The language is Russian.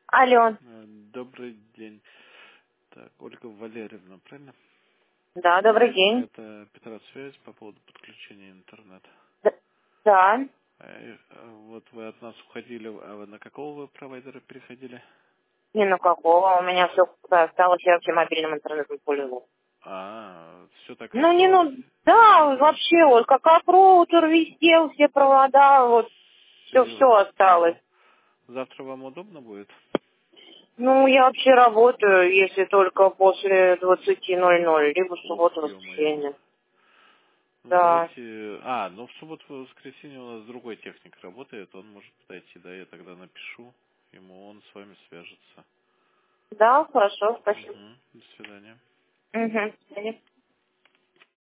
Алло. Добрый день. Так, Ольга Валерьевна, правильно? Да, добрый день. Это Петросвязь по поводу подключения интернета. Да. Вот вы от нас уходили, а вы на какого вы провайдера переходили? Не на какого. У меня все осталось, я вообще мобильным интернетом пользуюсь. Все так и Ну, не осталось? ну, да, Нету? вообще, вот как роутер везде, все провода, вот, все Серьезно? осталось. Завтра вам удобно будет? Ну, я вообще работаю, если только после 20:00, либо в Ух, субботу, ё-моё. воскресенье. Ну Да. давайте... ну в субботу и воскресенье у нас другой техник работает, он может подойти, да, я тогда напишу ему, он с вами свяжется. Да, хорошо, спасибо. До свидания. Угу.